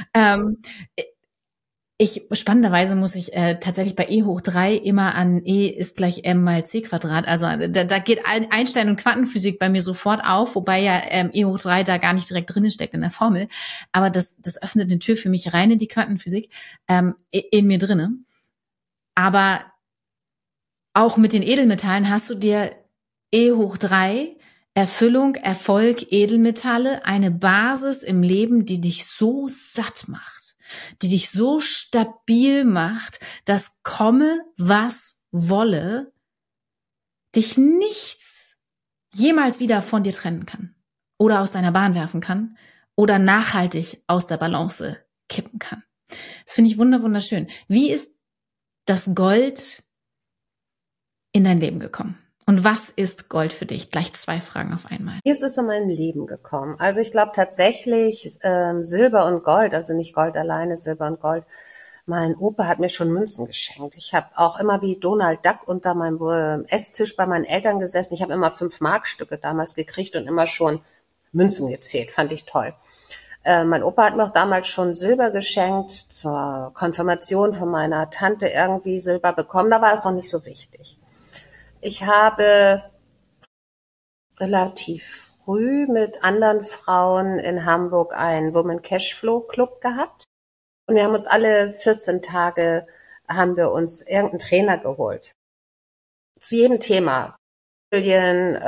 spannenderweise muss ich tatsächlich bei E hoch 3 immer an E ist gleich M mal C Quadrat. Also da geht Einstein und Quantenphysik bei mir sofort auf, wobei ja E hoch 3 da gar nicht direkt drin steckt in der Formel. Aber das öffnet eine Tür für mich rein in die Quantenphysik, in mir drinne. Aber auch mit den Edelmetallen hast du dir E hoch 3, Erfüllung, Erfolg, Edelmetalle, eine Basis im Leben, die dich so satt macht, die dich so stabil macht, dass komme, was wolle, dich nichts jemals wieder von dir trennen kann oder aus deiner Bahn werfen kann oder nachhaltig aus der Balance kippen kann. Das finde ich wunderschön. Wie ist das Gold in dein Leben gekommen? Und was ist Gold für dich? Gleich 2 Fragen auf einmal. Wie ist es in meinem Leben gekommen? Also ich glaube tatsächlich Silber und Gold, also nicht Gold alleine, Silber und Gold. Mein Opa hat mir schon Münzen geschenkt. Ich habe auch immer wie Donald Duck unter meinem Esstisch bei meinen Eltern gesessen. Ich habe immer 5-Mark-Stücke damals gekriegt und immer schon Münzen gezählt. Fand ich toll. Mein Opa hat mir auch damals schon Silber geschenkt, zur Konfirmation von meiner Tante irgendwie Silber bekommen. Da war es noch nicht so wichtig. Ich habe relativ früh mit anderen Frauen in Hamburg einen Woman Cashflow Club gehabt. Und wir haben uns alle 14 Tage haben wir uns irgendeinen Trainer geholt. Zu jedem Thema. Immobilien,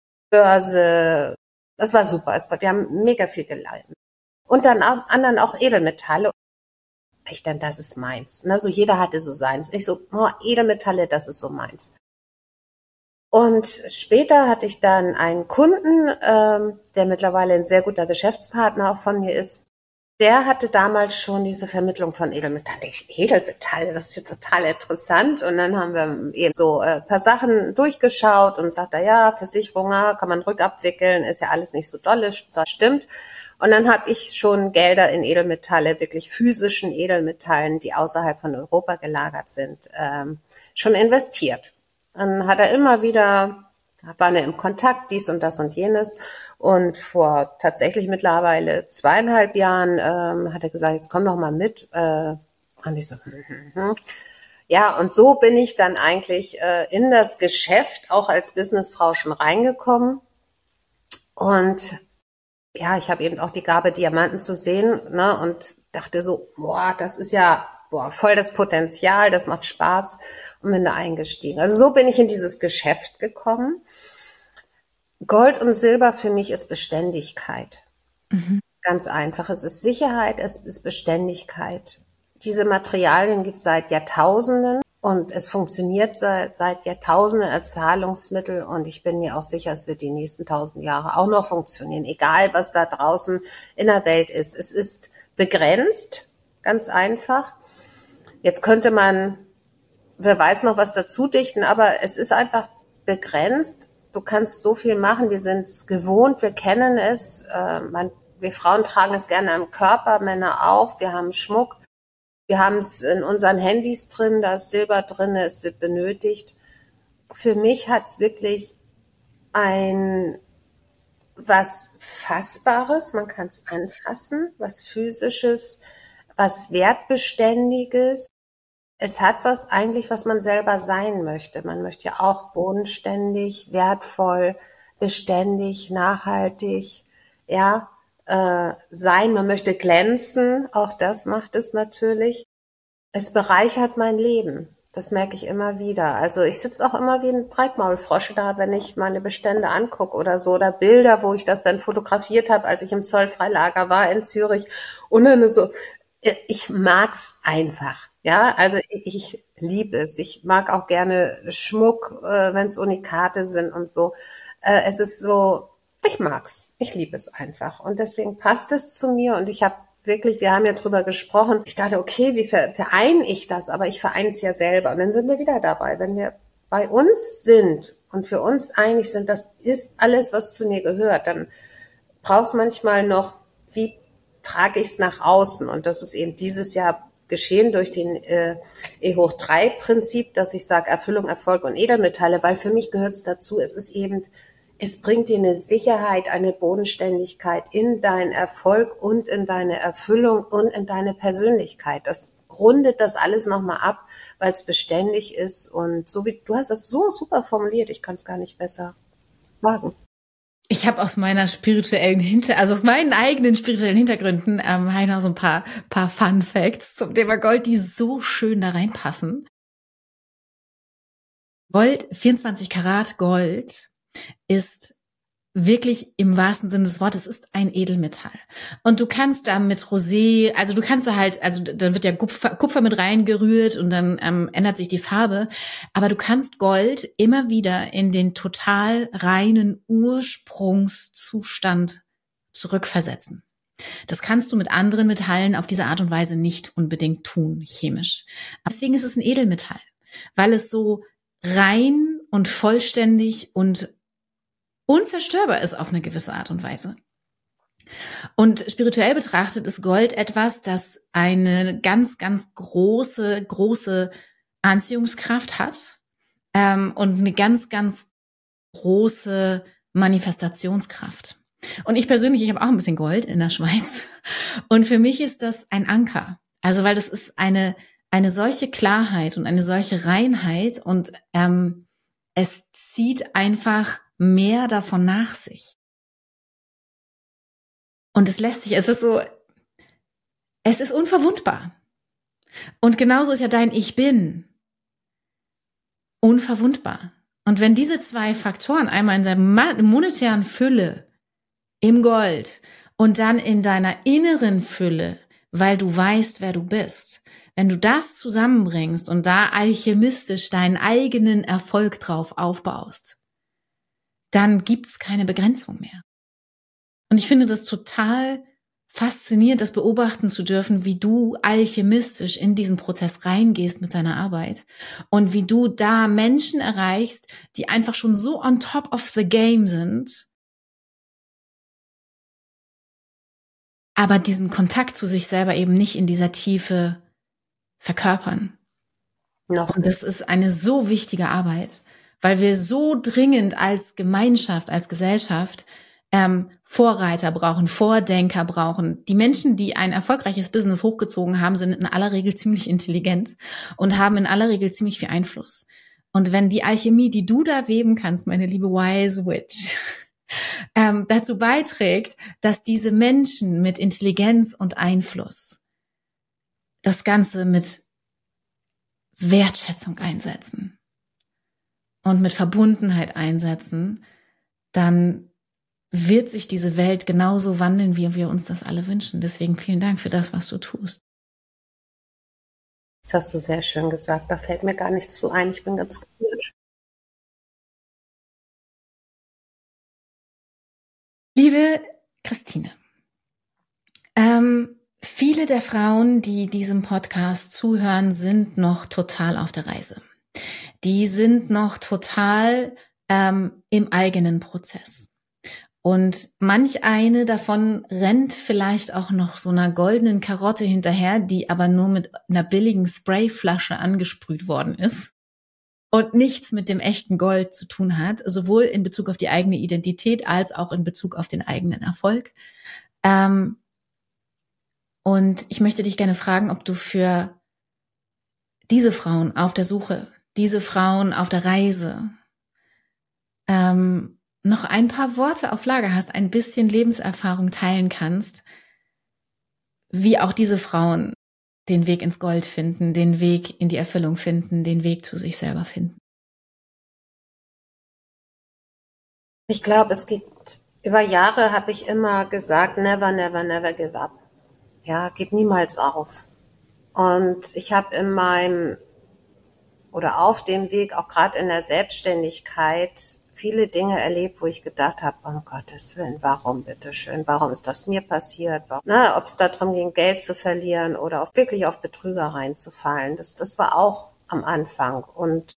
Börse. Das war super. Wir haben mega viel gelernt. Und dann anderen auch Edelmetalle. Ich dachte, das ist meins. Ne? So jeder hatte so seins. Ich so, oh, Edelmetalle, das ist so meins. Und später hatte ich dann einen Kunden, der mittlerweile ein sehr guter Geschäftspartner auch von mir ist. Der hatte damals schon diese Vermittlung von Edelmetallen. Edelmetalle, das ist ja total interessant. Und dann haben wir eben so ein paar Sachen durchgeschaut und sagt er, ja, Versicherungen kann man rückabwickeln, ist ja alles nicht so dolle, das stimmt. Und dann habe ich schon Gelder in Edelmetalle, wirklich physischen Edelmetallen, die außerhalb von Europa gelagert sind, schon investiert. Dann hat er immer wieder, waren wir im Kontakt, dies und das und jenes. Und vor tatsächlich mittlerweile 2,5 Jahren hat er gesagt, jetzt komm doch mal mit. Und ich so, Ja, und so bin ich dann eigentlich in das Geschäft auch als Businessfrau schon reingekommen. Und ja, ich habe eben auch die Gabe, Diamanten zu sehen, ne, und dachte so, boah, das ist ja voll das Potenzial, das macht Spaß, und bin da eingestiegen. Also so bin ich in dieses Geschäft gekommen. Gold und Silber für mich ist Beständigkeit. Ganz einfach. Es ist Sicherheit, es ist Beständigkeit. Diese Materialien gibt es seit Jahrtausenden und es funktioniert seit Jahrtausenden als Zahlungsmittel, und ich bin mir auch sicher, es wird die nächsten 1000 Jahre auch noch funktionieren, egal was da draußen in der Welt ist. Es ist begrenzt, ganz einfach. Jetzt könnte man, wer weiß noch was dazu dichten, aber es ist einfach begrenzt. Du kannst so viel machen, wir sind es gewohnt, wir kennen es. Wir Frauen tragen es gerne am Körper, Männer auch. Wir haben Schmuck, wir haben es in unseren Handys drin, da ist Silber drin, es wird benötigt. Für mich hat es wirklich was Fassbares, man kann es anfassen, was Physisches, was Wertbeständiges. Es hat was eigentlich, was man selber sein möchte. Man möchte ja auch bodenständig, wertvoll, beständig, nachhaltig, ja, sein. Man möchte glänzen. Auch das macht es natürlich. Es bereichert mein Leben. Das merke ich immer wieder. Also ich sitze auch immer wie ein Breitmaulfrosch da, wenn ich meine Bestände angucke oder so, oder Bilder, wo ich das dann fotografiert habe, als ich im Zollfreilager war in Zürich, und dann so, ich mag's einfach. Ja, also ich liebe es. Ich mag auch gerne Schmuck, wenn es Unikate sind und so. Es ist so, ich mag's. Ich liebe es einfach. Und deswegen passt es zu mir. Und ich habe wirklich, wir haben ja drüber gesprochen. Ich dachte, okay, wie vereine ich das? Aber ich vereine es ja selber. Und dann sind wir wieder dabei. Wenn wir bei uns sind und für uns einig sind, das ist alles, was zu mir gehört, dann brauchst du manchmal noch, wie trage ich es nach außen? Und das ist eben dieses Jahr geschehen durch den E hoch 3 Prinzip, dass ich sage Erfüllung, Erfolg und Edelmetalle, weil für mich gehört es dazu. Es ist eben, es bringt dir eine Sicherheit, eine Bodenständigkeit in deinen Erfolg und in deine Erfüllung und in deine Persönlichkeit. Das rundet das alles nochmal ab, weil es beständig ist. Und so wie du hast das so super formuliert, ich kann es gar nicht besser sagen. Ich habe aus meiner also aus meinen eigenen spirituellen Hintergründen, habe ich noch so ein paar Fun Facts zum Thema Gold, die so schön da reinpassen. Gold, 24 Karat Gold, ist wirklich im wahrsten Sinne des Wortes, ist ein Edelmetall. Und du kannst da mit Rosé, also du kannst da halt, also da wird ja Kupfer mit reingerührt und dann ändert sich die Farbe. Aber du kannst Gold immer wieder in den total reinen Ursprungszustand zurückversetzen. Das kannst du mit anderen Metallen auf diese Art und Weise nicht unbedingt tun, chemisch. Deswegen ist es ein Edelmetall, weil es so rein und vollständig und unzerstörbar ist auf eine gewisse Art und Weise. Und spirituell betrachtet ist Gold etwas, das eine ganz, ganz große Anziehungskraft hat und eine ganz, ganz große Manifestationskraft. Und ich persönlich, ich habe auch ein bisschen Gold in der Schweiz. Und für mich ist das ein Anker. Also weil das ist eine solche Klarheit und eine solche Reinheit und es zieht einfach mehr davon nach sich. Und es ist unverwundbar. Und genauso ist ja dein Ich Bin unverwundbar. Und wenn diese zwei Faktoren einmal in deiner monetären Fülle, im Gold und dann in deiner inneren Fülle, weil du weißt, wer du bist, wenn du das zusammenbringst und da alchemistisch deinen eigenen Erfolg drauf aufbaust, dann gibt's keine Begrenzung mehr. Und ich finde das total faszinierend, das beobachten zu dürfen, wie du alchemistisch in diesen Prozess reingehst mit deiner Arbeit und wie du da Menschen erreichst, die einfach schon so on top of the game sind, aber diesen Kontakt zu sich selber eben nicht in dieser Tiefe verkörpern. Und das ist eine so wichtige Arbeit, weil wir so dringend als Gemeinschaft, als Gesellschaft Vorreiter brauchen, Vordenker brauchen. Die Menschen, die ein erfolgreiches Business hochgezogen haben, sind in aller Regel ziemlich intelligent und haben in aller Regel ziemlich viel Einfluss. Und wenn die Alchemie, die du da weben kannst, meine liebe Wise Witch, dazu beiträgt, dass diese Menschen mit Intelligenz und Einfluss das Ganze mit Wertschätzung einsetzen und mit Verbundenheit einsetzen, dann wird sich diese Welt genauso wandeln, wie wir uns das alle wünschen. Deswegen vielen Dank für das, was du tust. Das hast du sehr schön gesagt. Da fällt mir gar nichts zu ein. Ich bin ganz gerührt. Liebe Christine, viele der Frauen, die diesem Podcast zuhören, sind noch total auf der Reise. Die sind noch total im eigenen Prozess. Und manch eine davon rennt vielleicht auch noch so einer goldenen Karotte hinterher, die aber nur mit einer billigen Sprayflasche angesprüht worden ist und nichts mit dem echten Gold zu tun hat, sowohl in Bezug auf die eigene Identität als auch in Bezug auf den eigenen Erfolg. Und ich möchte dich gerne fragen, ob du für diese Frauen auf der Suche, diese Frauen auf der Reise, noch ein paar Worte auf Lager hast, ein bisschen Lebenserfahrung teilen kannst, wie auch diese Frauen den Weg ins Gold finden, den Weg in die Erfüllung finden, den Weg zu sich selber finden. Ich glaube, über Jahre habe ich immer gesagt, never, never, never give up. Ja, gib niemals auf. Und ich habe auf dem Weg, auch gerade in der Selbstständigkeit, viele Dinge erlebt, wo ich gedacht habe, um Gottes Willen, warum bitteschön, warum ist das mir passiert? Ob es darum ging, Geld zu verlieren oder wirklich auf Betrüger reinzufallen, das war auch am Anfang. Und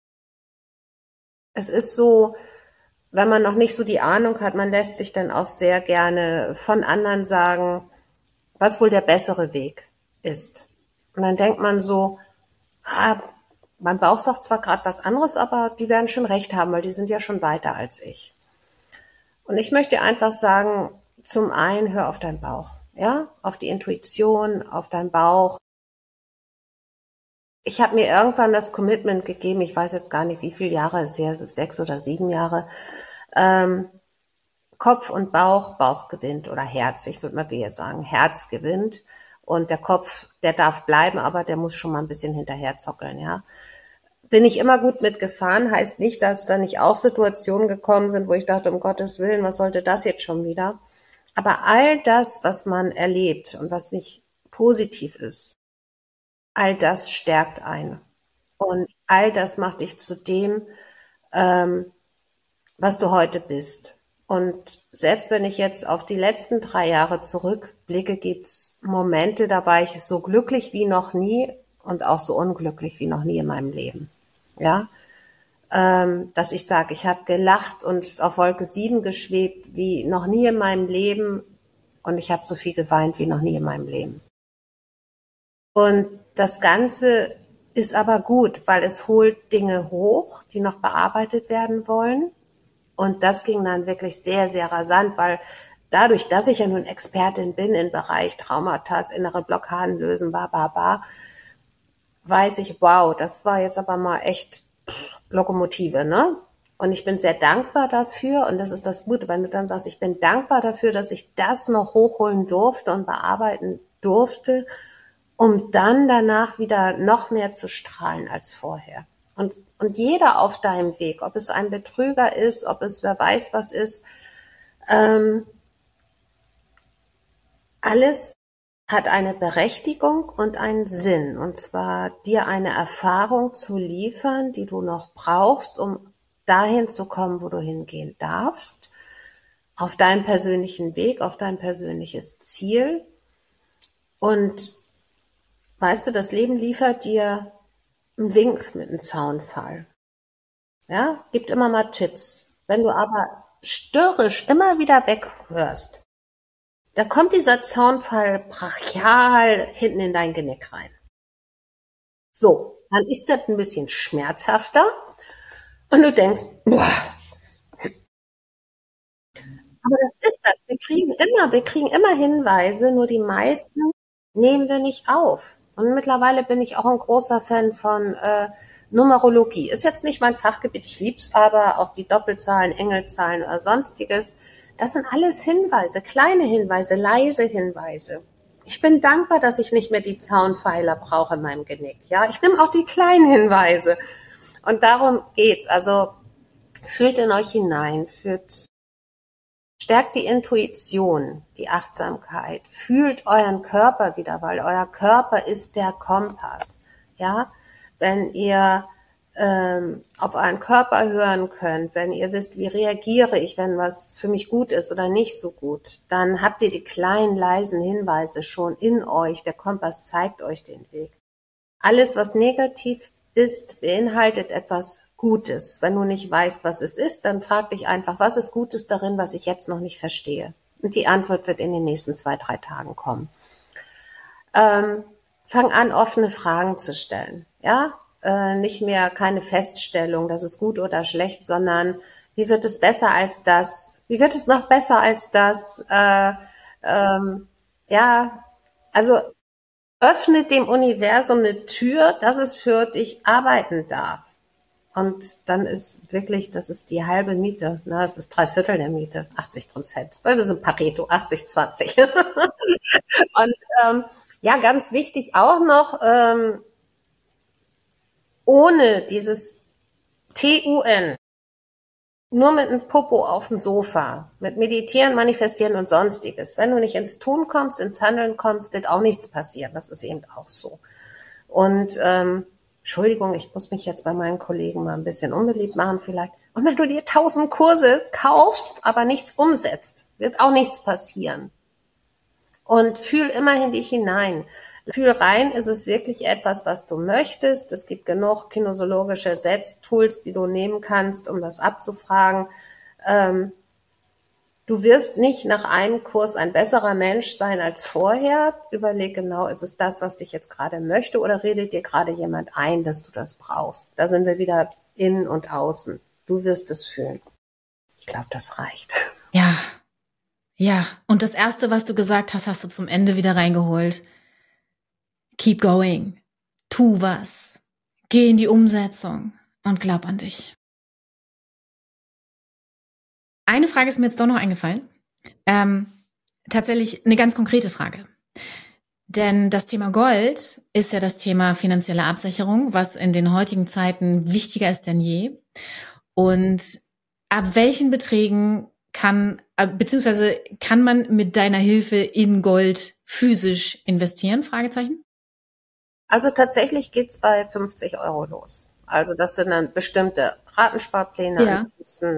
es ist so, wenn man noch nicht so die Ahnung hat, man lässt sich dann auch sehr gerne von anderen sagen, was wohl der bessere Weg ist. Und dann denkt man so, mein Bauch sagt zwar gerade was anderes, aber die werden schon recht haben, weil die sind ja schon weiter als ich. Und ich möchte einfach sagen, zum einen, hör auf deinen Bauch, ja, auf die Intuition, auf deinen Bauch. Ich habe mir irgendwann das Commitment gegeben, ich weiß jetzt gar nicht, wie viele Jahre es her ist, es ist 6 oder 7 Jahre, Kopf und Bauch gewinnt oder Herz, ich würde mal jetzt sagen, Herz gewinnt. Und der Kopf, der darf bleiben, aber der muss schon mal ein bisschen hinterher zockeln, ja. Bin ich immer gut mitgefahren, heißt nicht, dass da nicht auch Situationen gekommen sind, wo ich dachte, um Gottes Willen, was sollte das jetzt schon wieder? Aber all das, was man erlebt und was nicht positiv ist, all das stärkt einen. Und all das macht dich zu dem, was du heute bist. Und selbst wenn ich jetzt auf die letzten 3 Jahre zurückblicke, gibt's Momente, da war ich so glücklich wie noch nie und auch so unglücklich wie noch nie in meinem Leben. Ja, dass ich sage, ich habe gelacht und auf Wolke 7 geschwebt wie noch nie in meinem Leben und ich habe so viel geweint wie noch nie in meinem Leben. Und das Ganze ist aber gut, weil es holt Dinge hoch, die noch bearbeitet werden wollen. Und das ging dann wirklich sehr, sehr rasant, weil dadurch, dass ich ja nun Expertin bin im Bereich Traumata, innere Blockaden lösen, weiß ich, wow, das war jetzt aber mal echt Lokomotive, ne? Und ich bin sehr dankbar dafür. Und das ist das Gute, wenn du dann sagst, ich bin dankbar dafür, dass ich das noch hochholen durfte und bearbeiten durfte, um dann danach wieder noch mehr zu strahlen als vorher. Und jeder auf deinem Weg, ob es ein Betrüger ist, ob es wer weiß was ist, alles hat eine Berechtigung und einen Sinn. Und zwar dir eine Erfahrung zu liefern, die du noch brauchst, um dahin zu kommen, wo du hingehen darfst, auf deinem persönlichen Weg, auf dein persönliches Ziel. Und weißt du, das Leben liefert dir einen Wink mit einem Zaunfall. Ja, gibt immer mal Tipps. Wenn du aber störrisch immer wieder weghörst, da kommt dieser Zaunfall brachial hinten in dein Genick rein. So, dann ist das ein bisschen schmerzhafter und du denkst, boah, aber das ist das. Wir kriegen immer Hinweise, nur die meisten nehmen wir nicht auf. Und mittlerweile bin ich auch ein großer Fan von Numerologie. Ist jetzt nicht mein Fachgebiet, ich lieb's aber, auch die Doppelzahlen, Engelzahlen oder sonstiges. Das sind alles Hinweise, kleine Hinweise, leise Hinweise. Ich bin dankbar, dass ich nicht mehr die Zaunpfeiler brauche in meinem Genick. Ja, ich nehme auch die kleinen Hinweise. Und darum geht's. Also fühlt in euch hinein, stärkt die Intuition, die Achtsamkeit, fühlt euren Körper wieder, weil euer Körper ist der Kompass. Ja, wenn ihr auf euren Körper hören könnt, wenn ihr wisst, wie reagiere ich, wenn was für mich gut ist oder nicht so gut, dann habt ihr die kleinen, leisen Hinweise schon in euch. Der Kompass zeigt euch den Weg. Alles, was negativ ist, beinhaltet etwas Gutes. Wenn du nicht weißt, was es ist, dann frag dich einfach, was ist Gutes darin, was ich jetzt noch nicht verstehe? Und die Antwort wird in den nächsten 2, 3 Tagen kommen. Fang an, offene Fragen zu stellen. Ja, nicht mehr keine Feststellung, das ist gut oder schlecht, sondern wie wird es besser als das? Wie wird es noch besser als das? Ja, also öffnet dem Universum eine Tür, dass es für dich arbeiten darf. Und dann ist wirklich, das ist die halbe Miete, ne? Das ist 3/4 der Miete, 80%. Weil wir sind Pareto, 80-20. Und ja, ganz wichtig auch noch, ohne dieses TUN, nur mit einem Popo auf dem Sofa, mit Meditieren, Manifestieren und Sonstiges. Wenn du nicht ins Tun kommst, ins Handeln kommst, wird auch nichts passieren. Das ist eben auch so. Und Entschuldigung, ich muss mich jetzt bei meinen Kollegen mal ein bisschen unbeliebt machen vielleicht. Und wenn du dir 1000 Kurse kaufst, aber nichts umsetzt, wird auch nichts passieren. Und fühl immer in dich hinein. Fühl rein, ist es wirklich etwas, was du möchtest? Es gibt genug kinesiologische Selbsttools, die du nehmen kannst, um das abzufragen. Du wirst nicht nach einem Kurs ein besserer Mensch sein als vorher. Überleg genau, ist es das, was dich jetzt gerade möchte, oder redet dir gerade jemand ein, dass du das brauchst? Da sind wir wieder innen und außen. Du wirst es fühlen. Ich glaube, das reicht. Ja, ja. Und das Erste, was du gesagt hast, hast du zum Ende wieder reingeholt. Keep going. Tu was. Geh in die Umsetzung und glaub an dich. Eine Frage ist mir jetzt doch noch eingefallen. Tatsächlich eine ganz konkrete Frage. Denn das Thema Gold ist ja das Thema finanzielle Absicherung, was in den heutigen Zeiten wichtiger ist denn je. Und ab welchen Beträgen kann man mit deiner Hilfe in Gold physisch investieren? Fragezeichen. Also tatsächlich geht's bei 50 € los. Also das sind dann bestimmte Ratensparpläne, Ja. ansonsten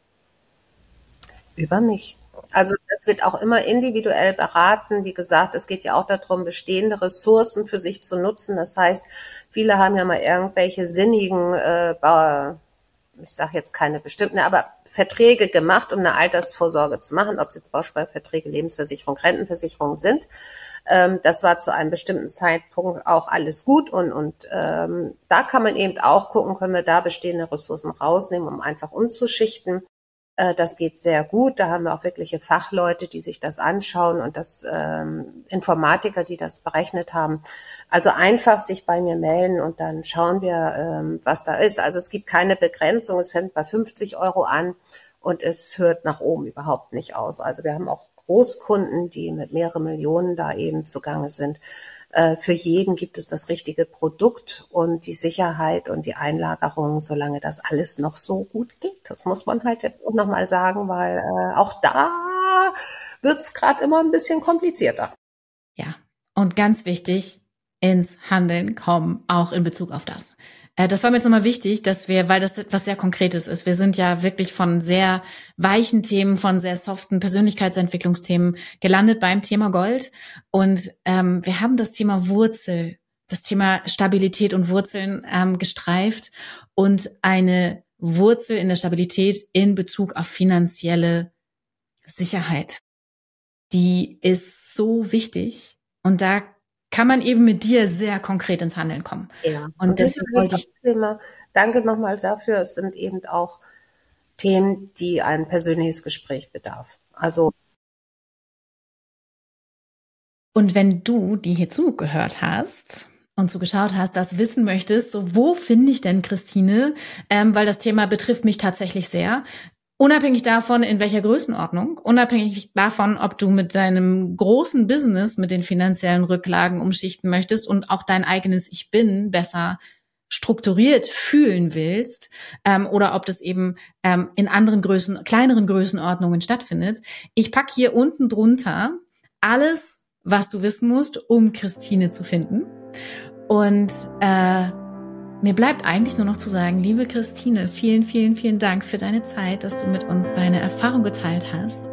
über mich. Also das wird auch immer individuell beraten. Wie gesagt, es geht ja auch darum, bestehende Ressourcen für sich zu nutzen. Das heißt, viele haben ja mal irgendwelche sinnigen, ich sage jetzt keine bestimmten, aber Verträge gemacht, um eine Altersvorsorge zu machen, ob es jetzt Bausparverträge, Lebensversicherung, Rentenversicherung sind. Das war zu einem bestimmten Zeitpunkt auch alles gut und da kann man eben auch gucken, können wir da bestehende Ressourcen rausnehmen, um einfach umzuschichten. Das geht sehr gut. Da haben wir auch wirkliche Fachleute, die sich das anschauen und das Informatiker, die das berechnet haben. Also einfach sich bei mir melden und dann schauen wir, was da ist. Also es gibt keine Begrenzung. Es fängt bei 50 Euro an und es hört nach oben überhaupt nicht aus. Also wir haben auch Großkunden, die mit mehreren Millionen da eben zugange sind. Für jeden gibt es das richtige Produkt und die Sicherheit und die Einlagerung, solange das alles noch so gut geht. Das muss man halt jetzt auch nochmal sagen, weil auch da wird's gerade immer ein bisschen komplizierter. Ja, und ganz wichtig, ins Handeln kommen, auch in Bezug auf das. Das war mir jetzt nochmal wichtig, dass wir, weil das etwas sehr Konkretes ist, wir sind ja wirklich von sehr weichen Themen, von sehr soften Persönlichkeitsentwicklungsthemen gelandet beim Thema Gold. Und wir haben das Thema Wurzel, das Thema Stabilität und Wurzeln gestreift und eine Wurzel in der Stabilität in Bezug auf finanzielle Sicherheit. Die ist so wichtig und da kann man eben mit dir sehr konkret ins Handeln kommen. Ja. Und deswegen wollte ich danke nochmal dafür. Es sind eben auch Themen, die ein persönliches Gespräch bedarf. Also. Und wenn du, die hier zugehört hast und zugeschaut hast, das wissen möchtest, so wo finde ich denn Christine? Weil das Thema betrifft mich tatsächlich sehr. Unabhängig davon, in welcher Größenordnung, unabhängig davon, ob du mit deinem großen Business, mit den finanziellen Rücklagen umschichten möchtest und auch dein eigenes Ich Bin besser strukturiert fühlen willst, oder ob das eben in anderen kleineren Größenordnungen stattfindet. Ich packe hier unten drunter alles, was du wissen musst, um Christine zu finden. Und mir bleibt eigentlich nur noch zu sagen, liebe Christine, vielen, vielen, vielen Dank für deine Zeit, dass du mit uns deine Erfahrung geteilt hast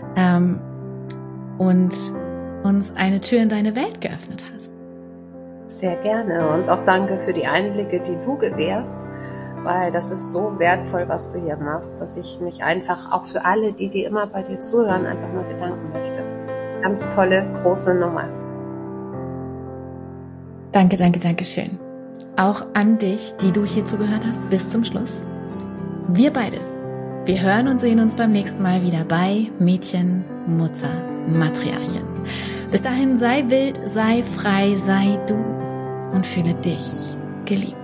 und uns eine Tür in deine Welt geöffnet hast. Sehr gerne und auch danke für die Einblicke, die du gewährst, weil das ist so wertvoll, was du hier machst, dass ich mich einfach auch für alle, die immer bei dir zuhören, einfach mal bedanken möchte. Ganz tolle, große Nummer. Danke, danke, danke schön. Auch an dich, die du hier zugehört hast, bis zum Schluss. Wir beide, wir hören und sehen uns beim nächsten Mal wieder bei Mädchen, Mutter, Matriarchin. Bis dahin sei wild, sei frei, sei du und fühle dich geliebt.